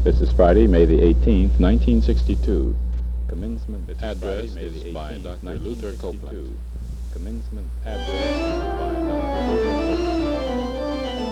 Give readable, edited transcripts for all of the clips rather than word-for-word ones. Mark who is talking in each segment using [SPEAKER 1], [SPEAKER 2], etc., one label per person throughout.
[SPEAKER 1] This is Friday, May the 18th, 1962. Commencement address is by Dr. Luther Copeland. Commencement address is by Dr. Luther Copeland.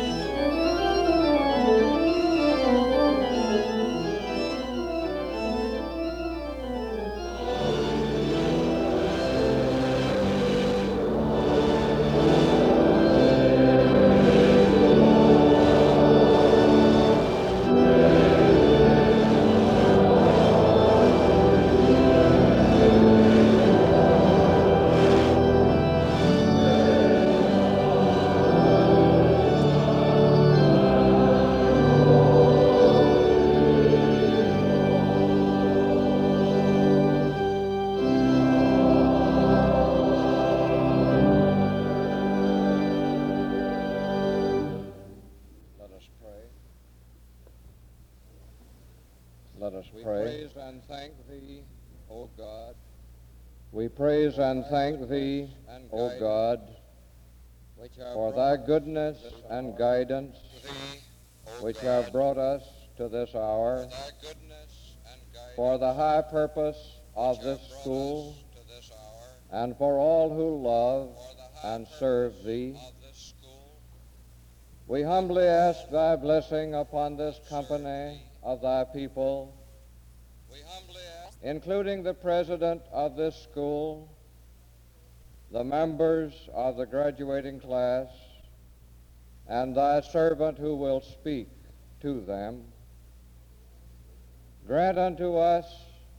[SPEAKER 2] Let us
[SPEAKER 3] We
[SPEAKER 2] pray.
[SPEAKER 3] praise and thank Thee, O God,
[SPEAKER 2] We praise and thank Thee, O God, for Thy goodness and guidance which have brought us to this hour, for the high purpose of this school, and for all who love and serve Thee. We humbly ask Thy blessing upon this company of Thy people, including the president of this school, the members of the graduating class, and Thy servant who will speak to them. Grant unto us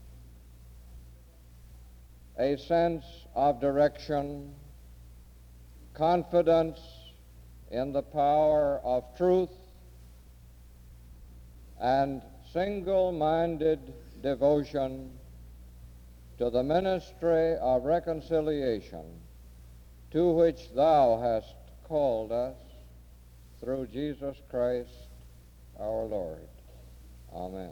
[SPEAKER 2] a sense of direction, confidence in the power of truth, and single-minded devotion to the ministry of reconciliation to which Thou hast called us through Jesus Christ our Lord. Amen.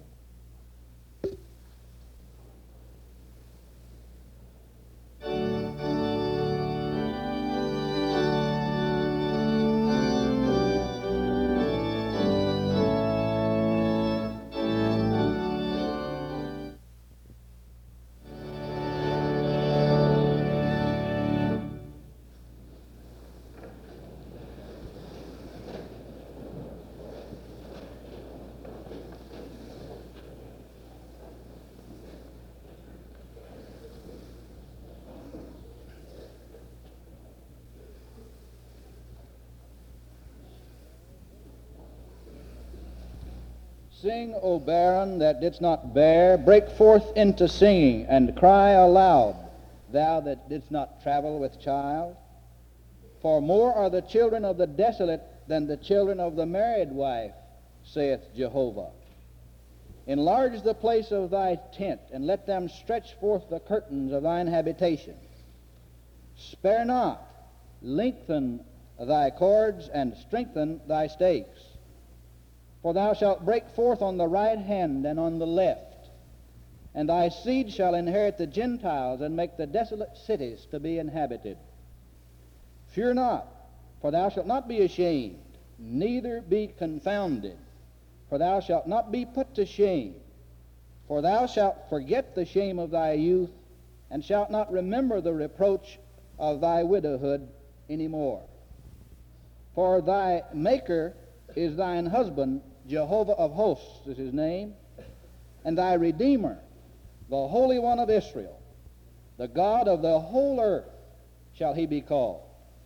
[SPEAKER 4] Sing, O barren that didst not bear, break forth into singing, and cry aloud, thou that didst not travel with child. For more are the children of the desolate than the children of the married wife, saith Jehovah. Enlarge the place of thy tent, and let them stretch forth the curtains of thine habitation. Spare not, lengthen thy cords, and strengthen thy stakes. For thou shalt break forth on the right hand and on the left, and thy seed shall inherit the Gentiles, and make the desolate cities to be inhabited. Fear not, for thou shalt not be ashamed, neither be confounded, for thou shalt not be put to shame. For thou shalt forget the shame of thy youth, and shalt not remember the reproach of thy widowhood any more. For thy Maker is thine husband, Jehovah of hosts is his name, and thy Redeemer, the Holy One of Israel, the God of the whole earth shall he be called.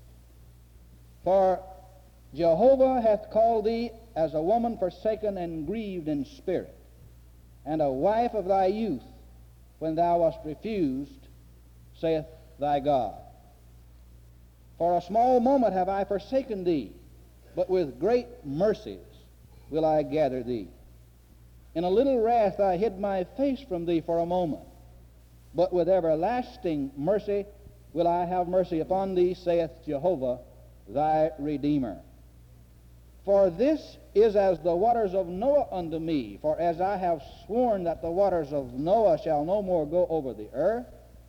[SPEAKER 4] For Jehovah hath called thee as a woman forsaken and grieved in spirit, and a wife of thy youth, when thou wast refused, saith thy God. For a small moment have I forsaken thee, but with great mercies will I gather thee. In a little wrath I hid my face from thee for a moment, but with everlasting mercy will I have mercy upon thee, saith Jehovah, thy Redeemer. For this is as the waters of Noah unto me, for as I have sworn that the waters of Noah shall no more go over the earth,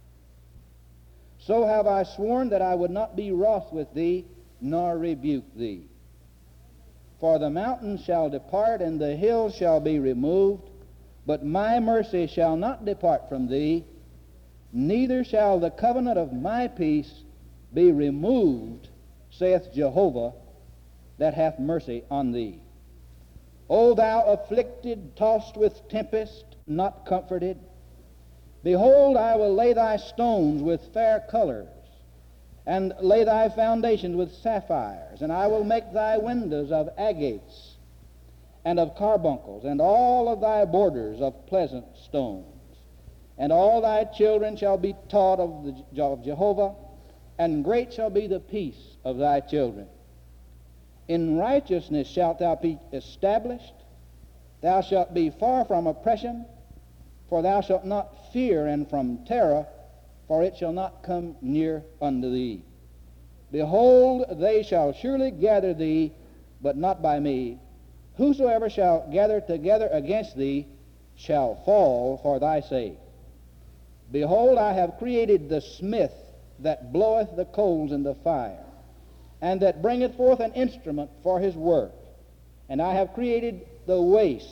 [SPEAKER 4] so have I sworn that I would not be wroth with thee, nor rebuke thee. For the mountains shall depart, and the hills shall be removed, but my mercy shall not depart from thee, neither shall the covenant of my peace be removed, saith Jehovah, that hath mercy on thee. O thou afflicted, tossed with tempest, not comforted, behold, I will lay thy stones with fair colors, and lay thy foundations with sapphires, and I will make thy windows of agates and of carbuncles, and all of thy borders of pleasant stones. And all thy children shall be taught of Jehovah, and great shall be the peace of thy children. In righteousness shalt thou be established. Thou shalt be far from oppression, for thou shalt not fear, and from terror, for it shall not come near unto thee. Behold, they shall surely gather thee, but not by me. Whosoever shall gather together against thee shall fall for thy sake. Behold, I have created the smith that bloweth the coals in the fire, and that bringeth forth an instrument for his work. And I have created the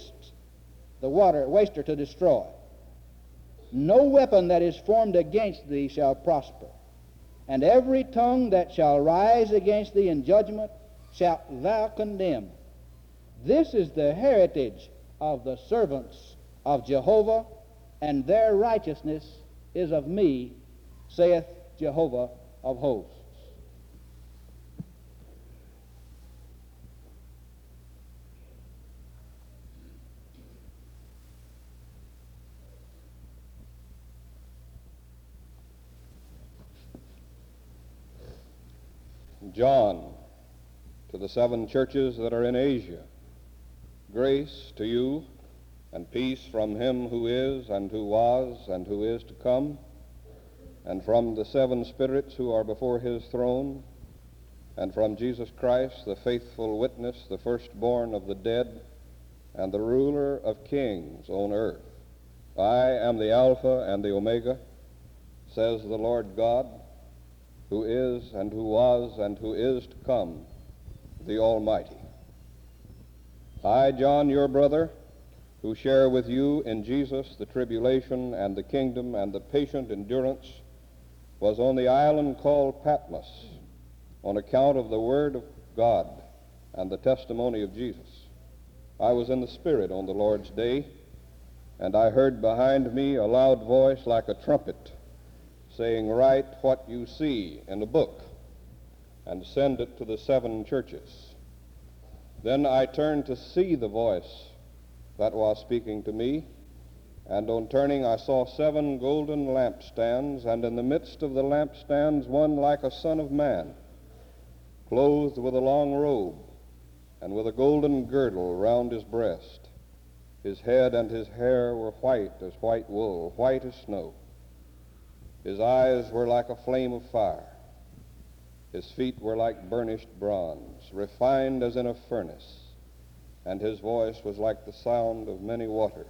[SPEAKER 4] waster to destroy. No weapon that is formed against thee shall prosper, and every tongue that shall rise against thee in judgment shalt thou condemn. This is the heritage of the servants of Jehovah, and their righteousness is of me, saith Jehovah of hosts.
[SPEAKER 2] John, to the 7 churches that are in Asia, grace to you and peace from him who is and who was and who is to come, and from the 7 spirits who are before his throne, and from Jesus Christ, the faithful witness, the firstborn of the dead, and the ruler of kings on earth. I am the Alpha and the Omega, says the Lord God, who is and who was and who is to come, the Almighty. I, John, your brother, who share with you in Jesus the tribulation and the kingdom and the patient endurance, was on the island called Patmos on account of the word of God and the testimony of Jesus. I was in the Spirit on the Lord's day, and I heard behind me a loud voice like a trumpet, saying, Write what you see in a book, and send it to the 7 churches. Then I turned to see the voice that was speaking to me, and on turning I saw 7 golden lampstands, and in the midst of the lampstands one like a son of man, clothed with a long robe, and with a golden girdle round his breast. His head and his hair were white as white wool, white as snow. His eyes were like a flame of fire. His feet were like burnished bronze, refined as in a furnace, and his voice was like the sound of many waters.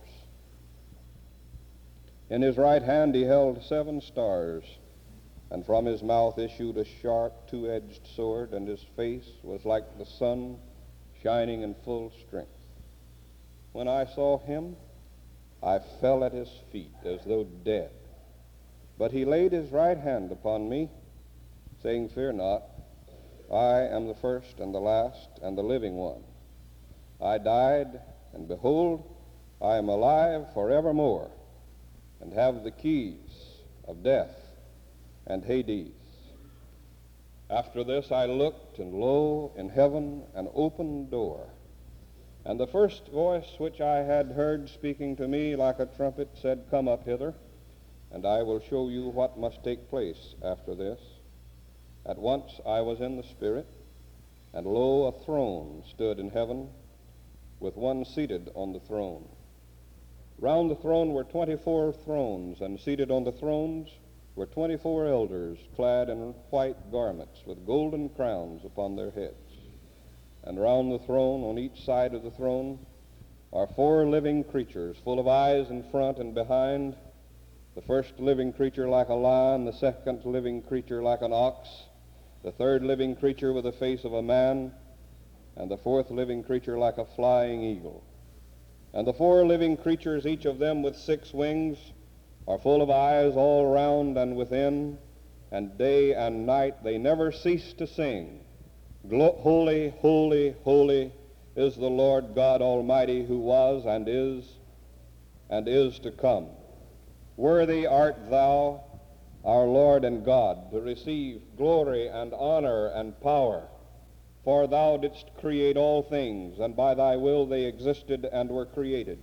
[SPEAKER 2] In his right hand he held 7 stars, and from his mouth issued a sharp 2-edged sword, and his face was like the sun shining in full strength. When I saw him, I fell at his feet as though dead. But he laid his right hand upon me, saying, Fear not, I am the first and the last and the living one. I died, and behold, I am alive forevermore, and have the keys of death and Hades. After this I looked, and lo, in heaven an open door. And the first voice which I had heard speaking to me like a trumpet said, Come up hither, and I will show you what must take place after this. At once I was in the Spirit, and lo, a throne stood in heaven, with one seated on the throne. Round the throne were 24 thrones, and seated on the thrones were 24 elders, clad in white garments, with golden crowns upon their heads. And round the throne, on each side of the throne, are 4 living creatures, full of eyes in front and behind. The first living creature like a lion, the second living creature like an ox, the third living creature with the face of a man,
[SPEAKER 5] and the fourth living creature like a flying eagle. And the four living creatures, each of them with 6 wings, are full of eyes all round and within, and day and night they never cease to sing, Holy, holy, holy is the Lord God Almighty, who was and is to come. Worthy art thou, our Lord and God, to receive glory and honor and power, for thou didst create all things, and by thy will they existed and were created.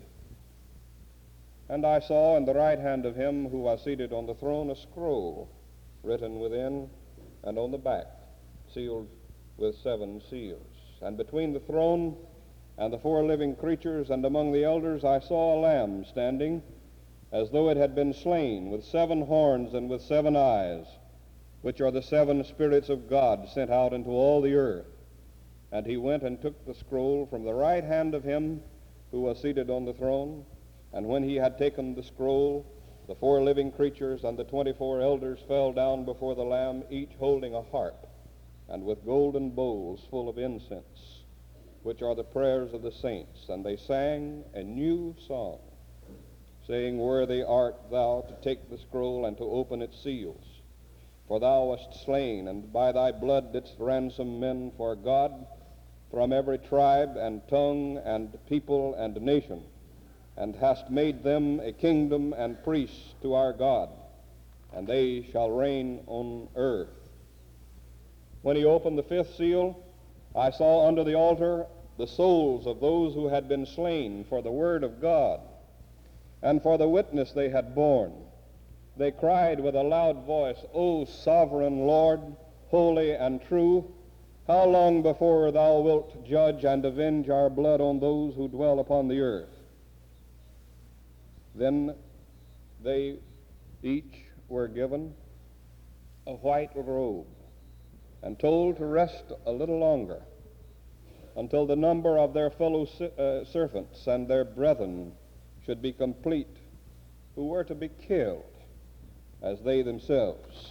[SPEAKER 5] And I saw in the right hand of him who was seated on the throne a scroll written within and on the back, sealed with 7 seals. And between the throne and the 4 living creatures and among the elders I saw a lamb standing, as though it had been slain, with 7 horns and with 7 eyes, which are the 7 spirits of God sent out into all the earth. And he went and took the scroll from the right hand of him who was seated on the throne. And when he had taken the scroll, the 4 living creatures and the 24 elders fell down before the Lamb, each holding a harp, and with golden bowls full of incense, which are the prayers of the saints. And they sang a new song, saying, Worthy art thou to take the scroll and to open its seals. For thou wast slain, and by thy blood didst ransom men for God from every tribe and tongue and people and nation, and hast made them a kingdom and priests to our God, and they shall reign on earth. When he opened the 5th seal, I saw under the altar the souls of those who had been slain for the word of God and for the witness they had borne. They cried with a loud voice, O sovereign Lord, holy and true, how long before thou wilt judge and avenge our blood on those who dwell upon the earth? Then they each were given a white robe and told to rest a little longer until the number of their fellow servants and their brethren should be complete, who were to be killed as they themselves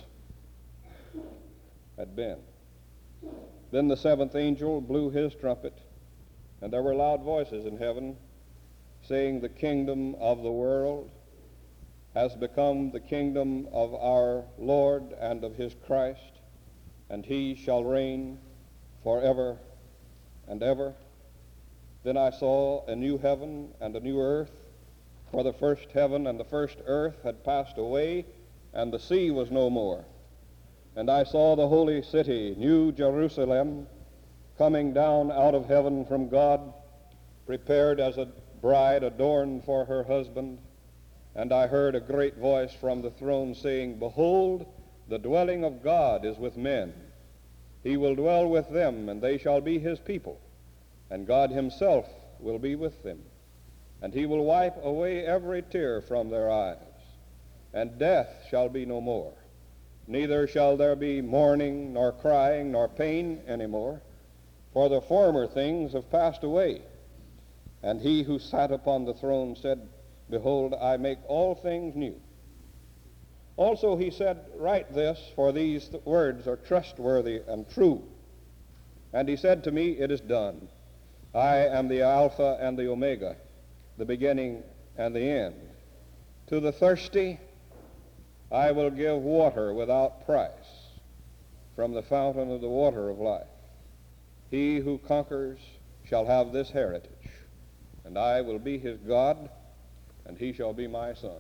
[SPEAKER 5] had been. Then the 7th angel blew his trumpet, and there were loud voices in heaven, saying, The kingdom of the world has become the kingdom of our Lord and of his Christ, and he shall reign forever and ever. Then I saw a new heaven and a new earth, for the first heaven and the first earth had passed away, and the sea was no more. And I saw the holy city, New Jerusalem, coming down out of heaven from God, prepared as a bride adorned for her husband. And I heard a great voice from the throne saying, Behold, the dwelling of God is with men. He will dwell with them, and they shall be his people. And God himself will be with them. And he will wipe away every tear from their eyes. And death shall be no more. Neither shall there be mourning, nor crying, nor pain any more, for the former things have passed away. And he who sat upon the throne said, Behold, I make all things new. Also he said, Write this, for these words are trustworthy and true. And he said to me, It is done. I am the Alpha and the Omega, the beginning and the end. To the thirsty I will give water without price from the fountain of the water of life. He who conquers shall have this heritage, and I will be his God, and he shall be my son.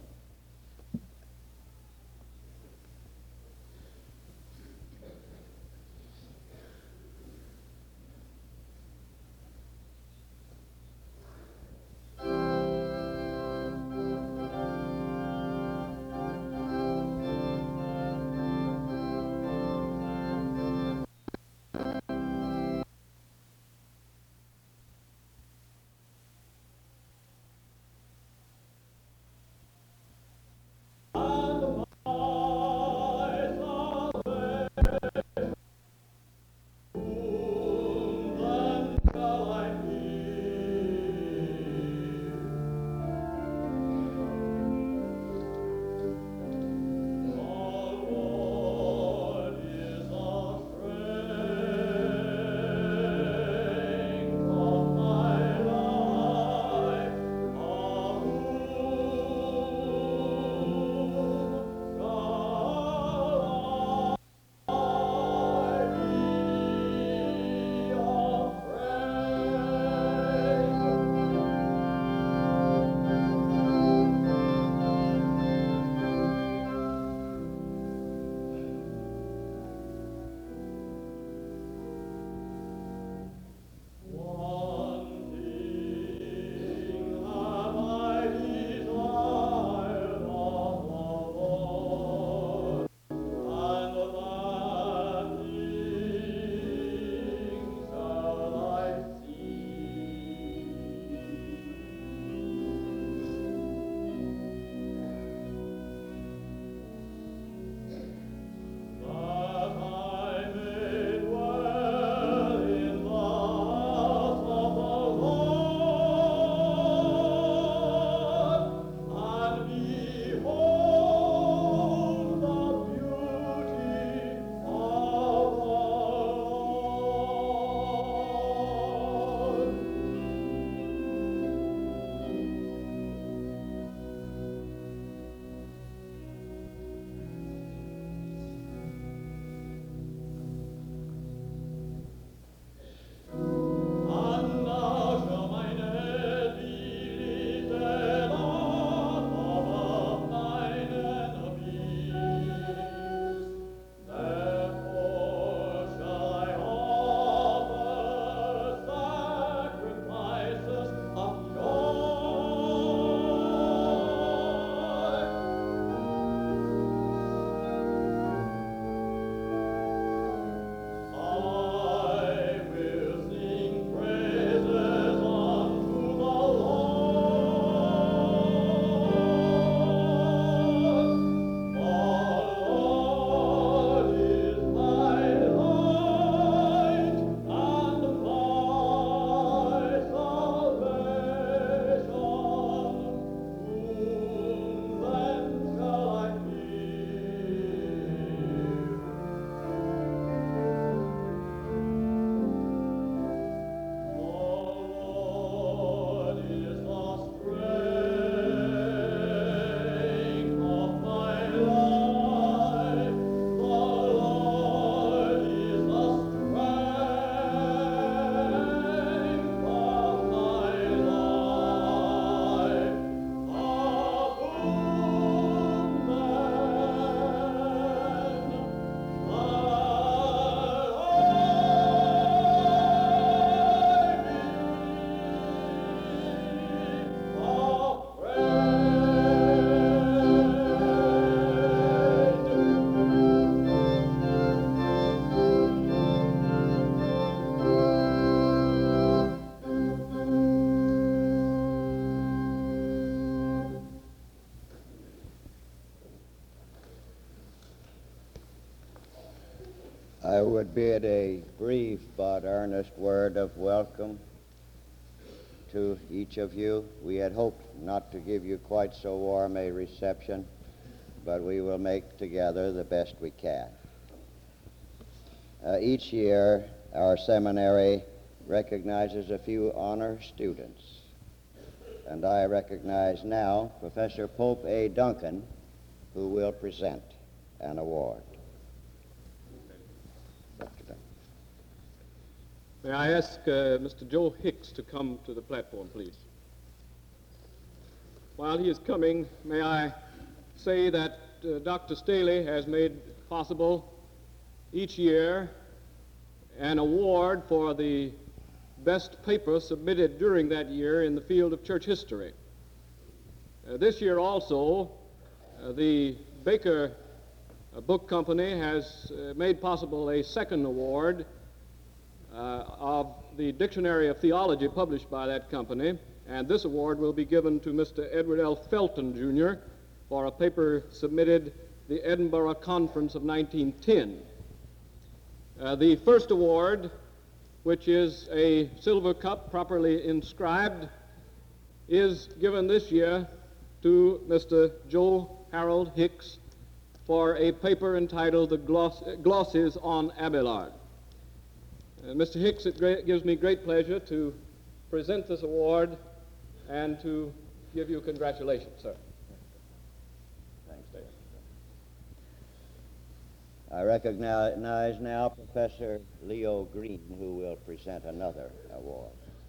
[SPEAKER 6] I would bid a brief but earnest word of welcome to each of you. We had hoped not to give you quite so warm a reception, but we will make together the best we can. Each year, our seminary recognizes a few honor students, and I recognize now Professor Pope A. Duncan, who will present an award.
[SPEAKER 7] May I ask Mr. Joe Hicks to come to the platform, please? While he is coming, may I say that Dr. Staley has made possible each year an award for the best paper submitted during that year in the field of church history. This year also, the Baker Book Company has made possible a second award of the Dictionary of Theology published by that company, and this award will be given to Mr. Edward L. Felton, Jr. for a paper submitted the Edinburgh Conference of 1910. The first award, which is a silver cup properly inscribed, is given this year to Mr. Joe Harold Hicks for a paper entitled The Glosses on Abelard. Mr. Hicks, it gives me great pleasure to present this award and to give you congratulations, sir.
[SPEAKER 6] Thanks, David. I recognize now Professor Leo Green, who will present another award.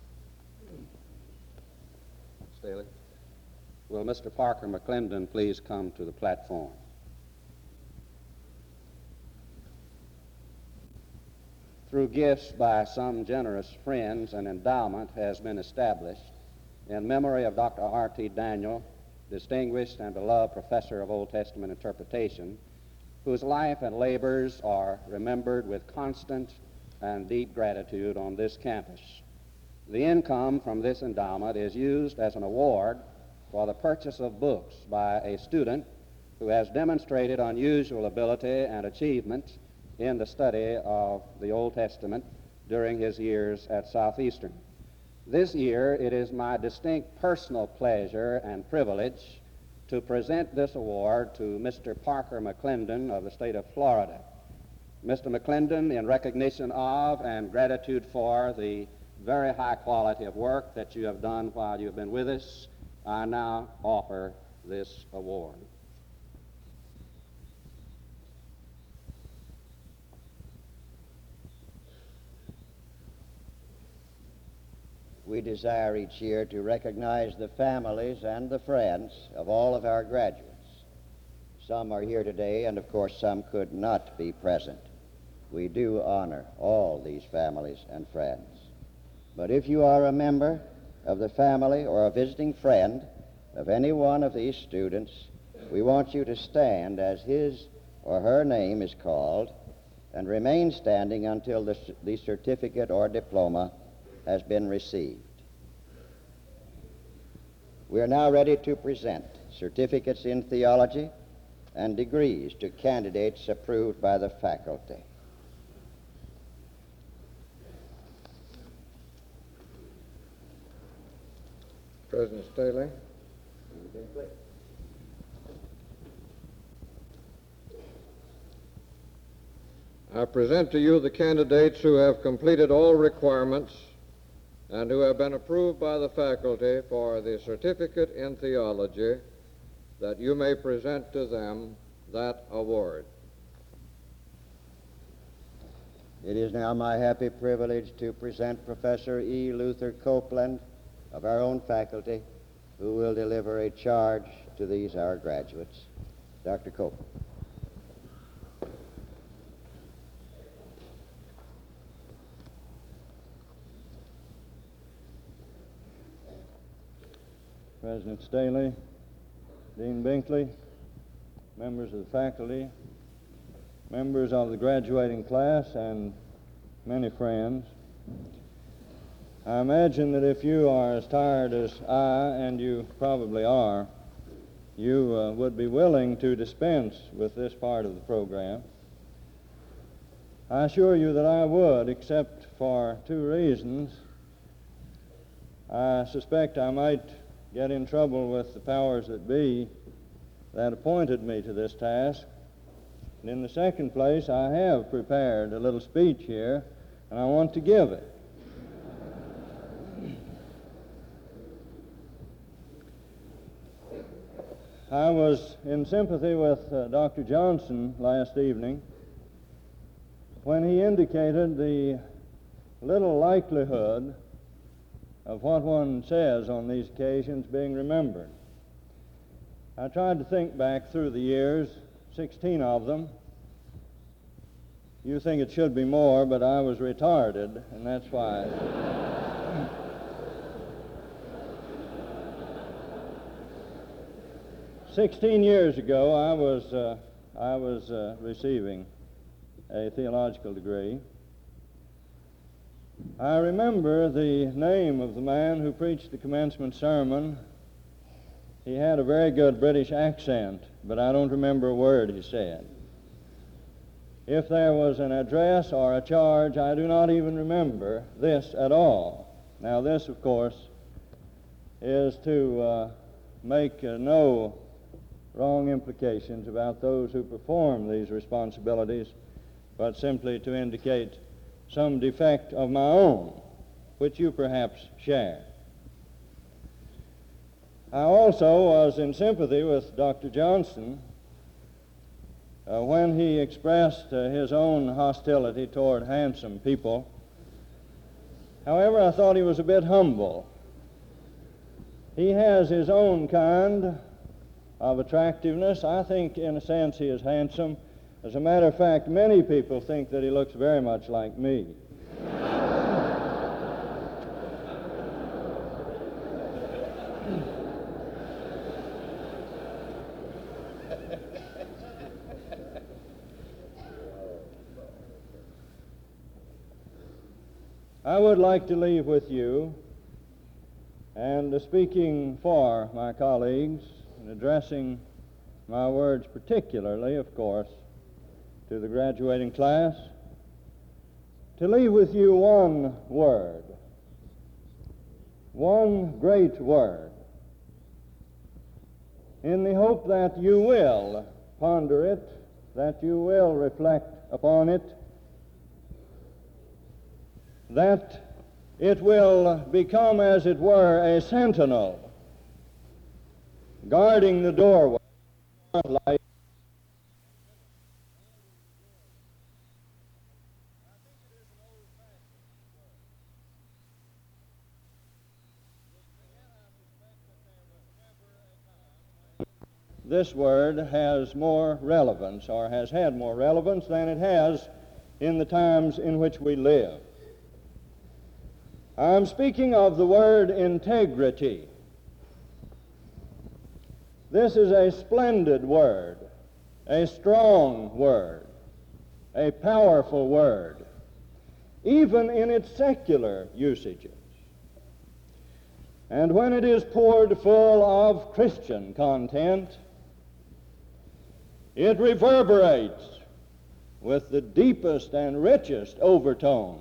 [SPEAKER 8] Staley. Will Mr. Parker McClendon please come to the platform? Through gifts by some generous friends, an endowment has been established in memory of Dr. R.T. Daniel, distinguished and beloved professor of Old Testament interpretation, whose life and labors are remembered with constant and deep gratitude on this campus. The income from this endowment is used as an award for the purchase of books by a student who has demonstrated unusual ability and achievement in the study of the Old Testament during his years at Southeastern. This year, it is my distinct personal pleasure and privilege to present this award to Mr. Parker McClendon of the state of Florida. Mr. McClendon, in recognition of and gratitude for the very high quality of work that you have done while you have been with us, I now offer this award.
[SPEAKER 6] We desire each year to recognize the families and the friends of all of our graduates. Some are here today, and of course some could not be present. We do honor all these families and friends. But if you are a member of the family or a visiting friend of any one of these students, we want you to stand as his or her name is called and remain standing until the certificate or diploma has been received. We are now ready to present certificates in theology and degrees to candidates approved by the faculty.
[SPEAKER 2] President Staley. I present to you the candidates who have completed all requirements and who have been approved by the faculty for the certificate in theology, that you may present to them that award.
[SPEAKER 6] It is now my happy privilege to present Professor E. Luther Copeland of our own faculty, who will deliver a charge to these our graduates. Dr. Copeland.
[SPEAKER 9] President Staley, Dean Binkley, members of the faculty, members of the graduating class, and many friends. I imagine that if you are as tired as I, and you probably are, you would be willing to dispense with this part of the program. I assure you that I would, except for two reasons. I suspect I might get in trouble with the powers that be that appointed me to this task. And in the second place, I have prepared a little speech here, and I want to give it. I was in sympathy with Dr. Johnson last evening when he indicated the little likelihood of what one says on these occasions being remembered. I tried to think back through the years, 16 of them. You think it should be more, but I was retarded, and that's why. 16 years ago, I was receiving a theological degree. I remember the name of the man who preached the commencement sermon. He had a very good British accent, but I don't remember a word he said. If there was an address or a charge, I do not even remember this at all. Now, this, of course, is to make no wrong implications about those who perform these responsibilities, but simply to indicate some defect of my own, which you perhaps share. I also was in sympathy with Dr. Johnson when he expressed his own hostility toward handsome people. However, I thought he was a bit humble. He has his own kind of attractiveness. I think, in a sense, he is handsome. As a matter of fact, many people think that he looks very much like me. I would like to leave with you, and speaking for my colleagues and addressing my words particularly, of course, to the graduating class, to leave with you one word, one great word, in the hope that you will ponder it, that you will reflect upon it, that it will become, as it were, a sentinel guarding the doorway of life. This word has more relevance, or has had more relevance than it has in the times in which we live. I'm speaking of the word integrity. This is a splendid word, a strong word, a powerful word, even in its secular usages. And when it is poured full of Christian content, it reverberates with the deepest and richest overtones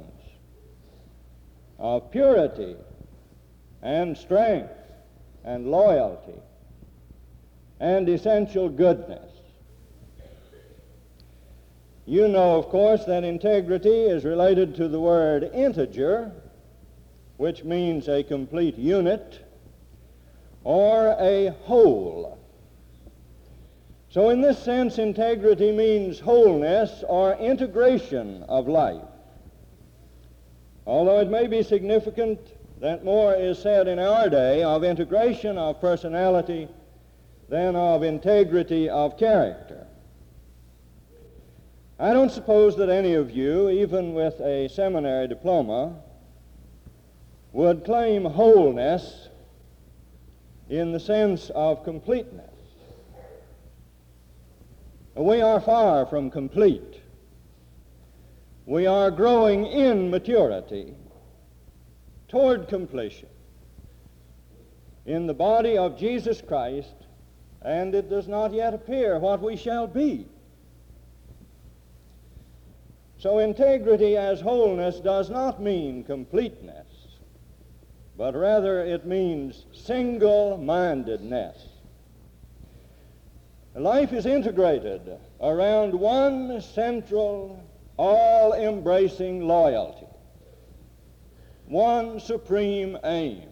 [SPEAKER 9] of purity and strength and loyalty and essential goodness. You know, of course, that integrity is related to the word integer, which means a complete unit or a whole. So in this sense, integrity means wholeness or integration of life. Although it may be significant that more is said in our day of integration of personality than of integrity of character. I don't suppose that any of you, even with a seminary diploma, would claim wholeness in the sense of completeness. We are far from complete. We are growing in maturity toward completion in the body of Jesus Christ, and it does not yet appear what we shall be. So integrity as wholeness does not mean completeness, but rather it means single-mindedness. Life is integrated around one central, all-embracing loyalty, one supreme aim.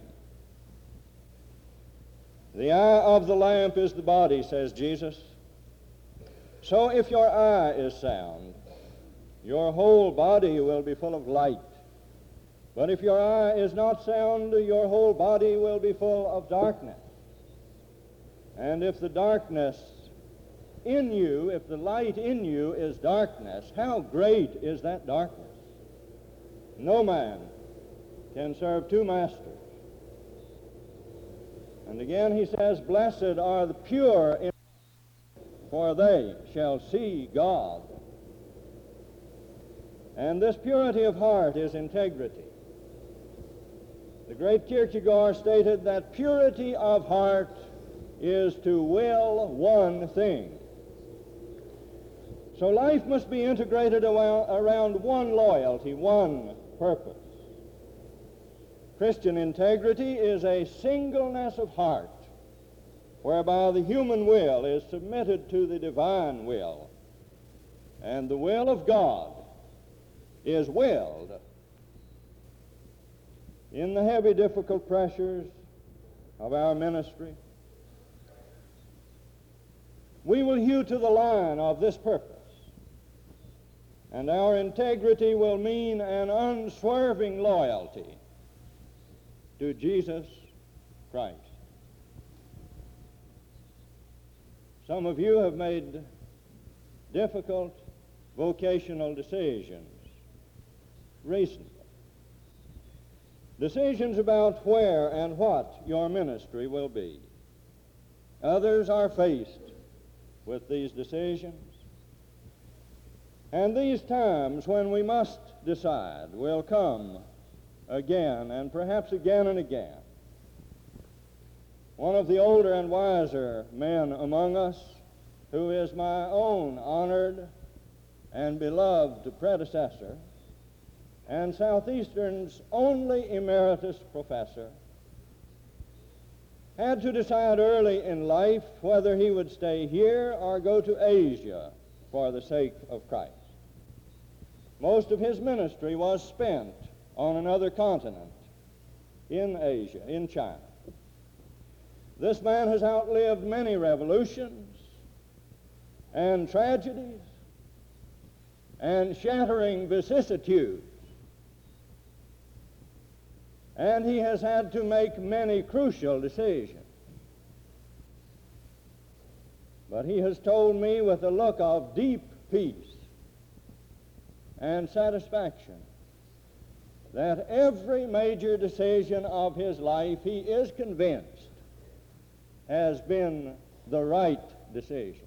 [SPEAKER 9] The eye of the lamp is the body, says Jesus. So if your eye is sound, your whole body will be full of light. But if your eye is not sound, your whole body will be full of darkness. And if the darkness in you, if the light in you is darkness, how great is that darkness? No man can serve two masters. And again he says, blessed are the pure in heart, for they shall see God. And this purity of heart is integrity. The great Kierkegaard stated that purity of heart is to will one thing. So life must be integrated around one loyalty, one purpose. Christian integrity is a singleness of heart, whereby the human will is submitted to the divine will, and the will of God is willed. In the heavy, difficult pressures of our ministry, we will hew to the line of this purpose, and our integrity will mean an unswerving loyalty to Jesus Christ. Some of you have made difficult vocational decisions recently. Decisions about where and what your ministry will be. Others are faced with these decisions. And these times when we must decide will come again, and perhaps again and again. One of the older and wiser men among us, who is my own honored and beloved predecessor, and Southeastern's only emeritus professor, had to decide early in life whether he would stay here or go to Asia for the sake of Christ. Most of his ministry was spent on another continent, in Asia, in China. This man has outlived many revolutions and tragedies and shattering vicissitudes. And he has had to make many crucial decisions. But he has told me with a look of deep peace and satisfaction that every major decision of his life, he is convinced, has been the right decision.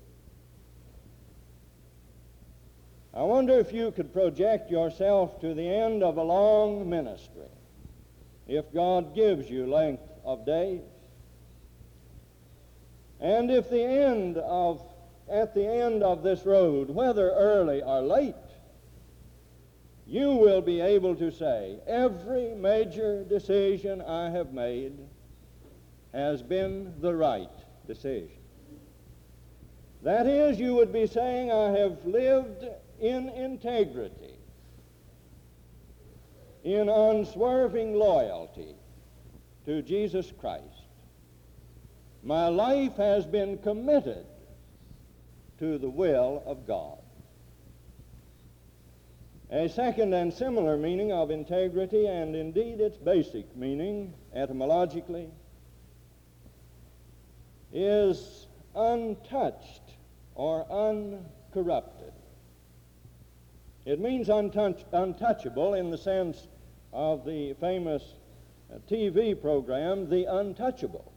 [SPEAKER 9] I wonder if you could project yourself to the end of a long ministry, if God gives you length of days, and if at the end of this road, whether early or late, you will be able to say, every major decision I have made has been the right decision. That is, you would be saying, I have lived in integrity, in unswerving loyalty to Jesus Christ. My life has been committed to the will of God. A second and similar meaning of integrity, and indeed its basic meaning etymologically, is untouched or uncorrupted. It means untouchable in the sense of the famous TV program, The Untouchables.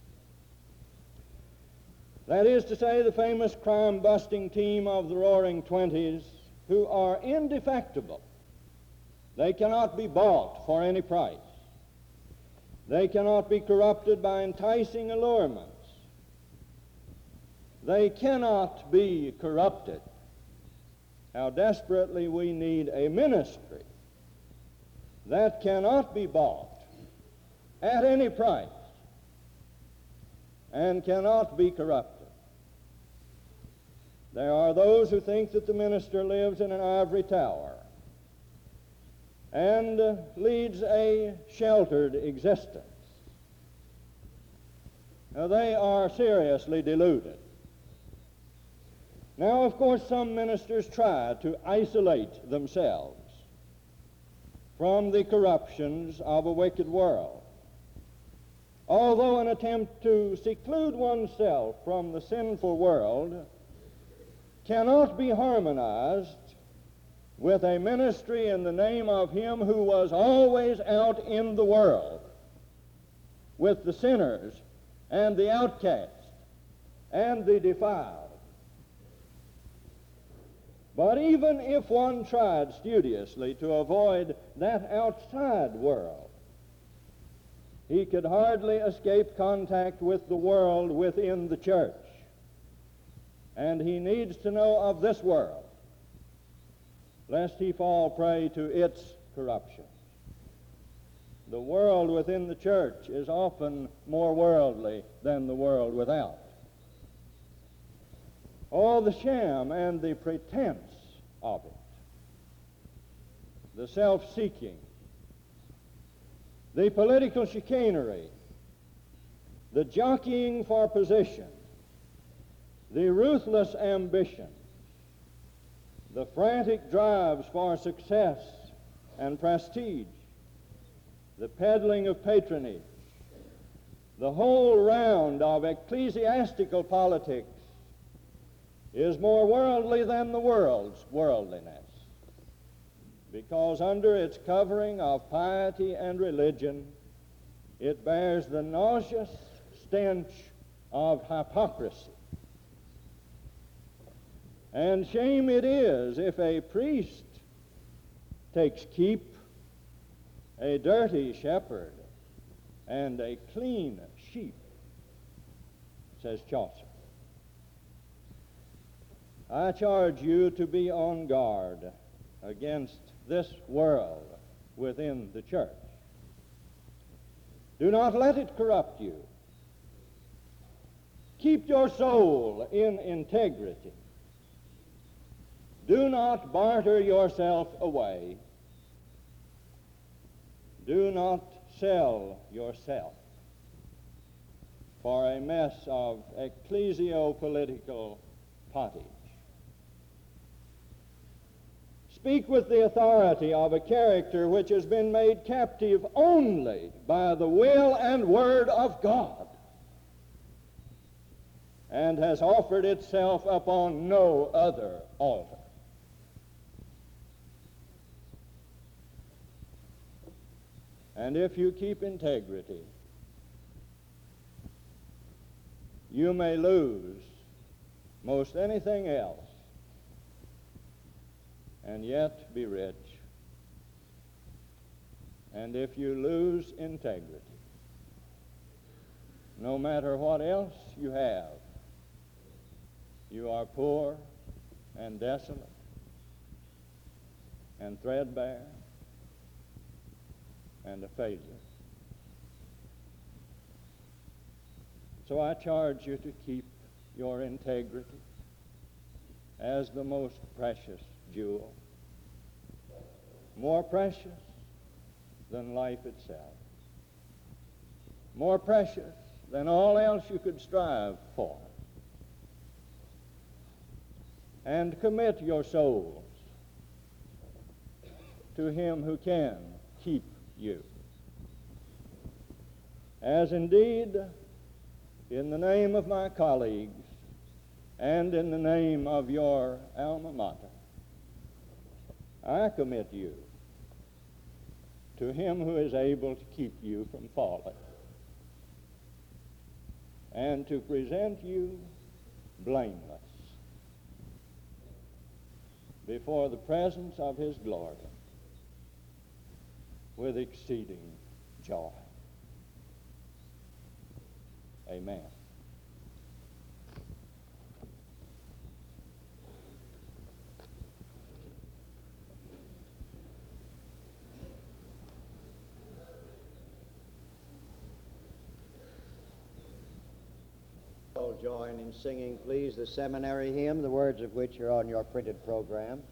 [SPEAKER 9] That is to say, the famous crime-busting team of the Roaring Twenties, who are indefectible. They cannot be bought for any price. They cannot be corrupted by enticing allurements. They cannot be corrupted how desperately we need a ministry that cannot be bought at any price and cannot be corrupted. There are those who think that the minister lives in an ivory tower and leads a sheltered existence. Now, they are seriously deluded. Now, of course, some ministers try to isolate themselves from the corruptions of a wicked world. Although an attempt to seclude oneself from the sinful world cannot be harmonized with a ministry in the name of Him who was always out in the world with the sinners and the outcast and the defiled. But even if one tried studiously to avoid that outside world, he could hardly escape contact with the world within the church. And he needs to know of this world, lest he fall prey to its corruption. The world within the church is often more worldly than the world without. All the sham and the pretense of it, the self-seeking, the political chicanery, the jockeying for position, the ruthless ambition, the frantic drives for success and prestige, the peddling of patronage, the whole round of ecclesiastical politics is more worldly than the world's worldliness, because under its covering of piety and religion, it bears the nauseous stench of hypocrisy. And shame it is if a priest takes keep, a dirty shepherd, and a clean sheep, says Chaucer. I charge you to be on guard against this world within the church. Do not let it corrupt you. Keep your soul in integrity. Do not barter yourself away. Do not sell yourself for a mess of ecclesio-political pottage. Speak with the authority of a character which has been made captive only by the will and word of God and has offered itself upon no other altar. And if you keep integrity, you may lose most anything else and yet be rich. And if you lose integrity, no matter what else you have, you are poor and desolate and threadbare and a failure. So I charge you to keep your integrity as the most precious jewel, more precious than life itself, more precious than all else you could strive for. And commit your souls to Him who can keep you. As indeed, in the name of my colleagues and in the name of your alma mater, I commit you to Him who is able to keep you from falling and to present you blameless before the presence of His glory with exceeding joy. Amen.
[SPEAKER 6] all join in singing, please, the seminary hymn, the words of which are on your printed program.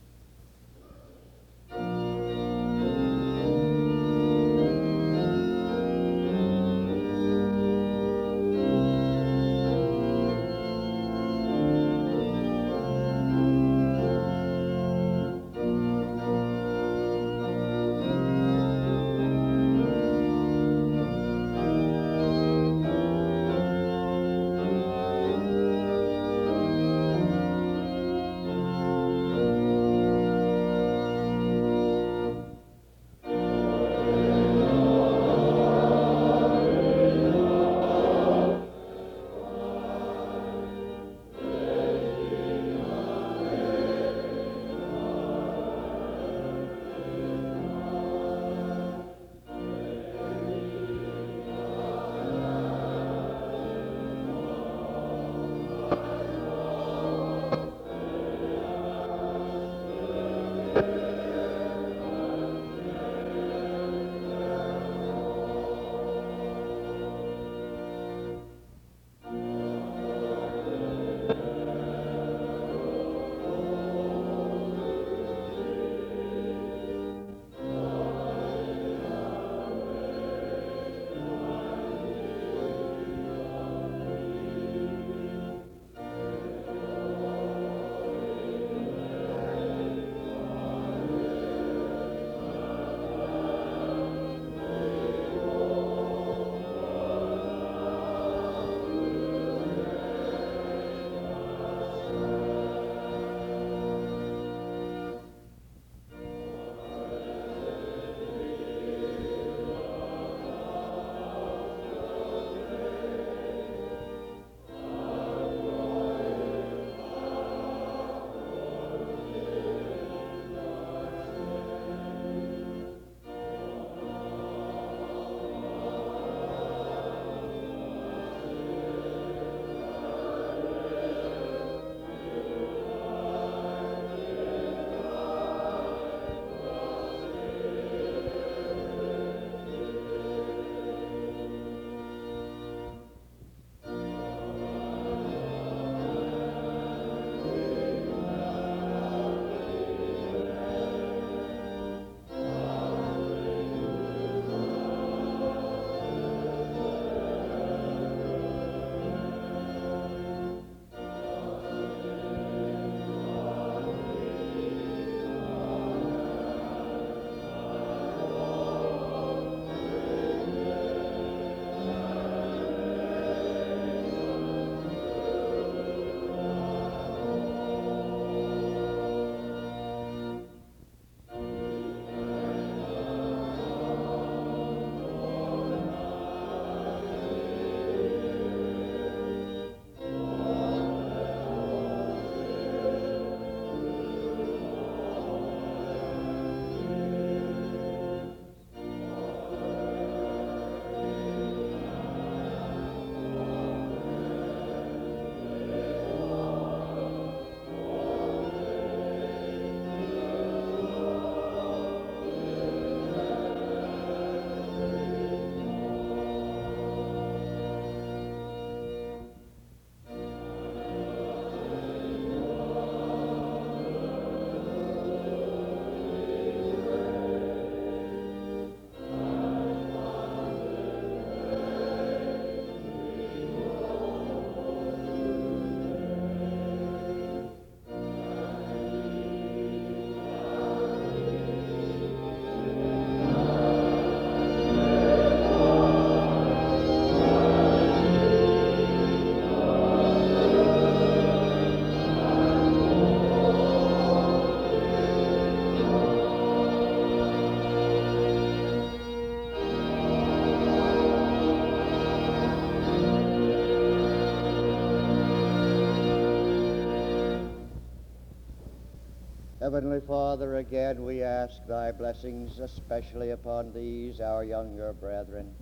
[SPEAKER 6] Heavenly Father, again we ask thy blessings, especially upon these, our younger brethren.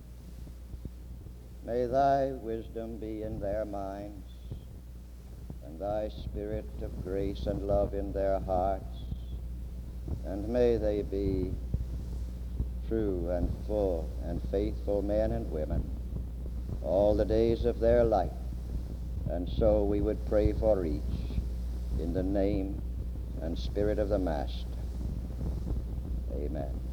[SPEAKER 6] May thy wisdom be in their minds, and thy spirit of grace and love in their hearts, and may they be true and full and faithful men and women all the days of their life, And so we would pray for each in the name and spirit of the Master. Amen.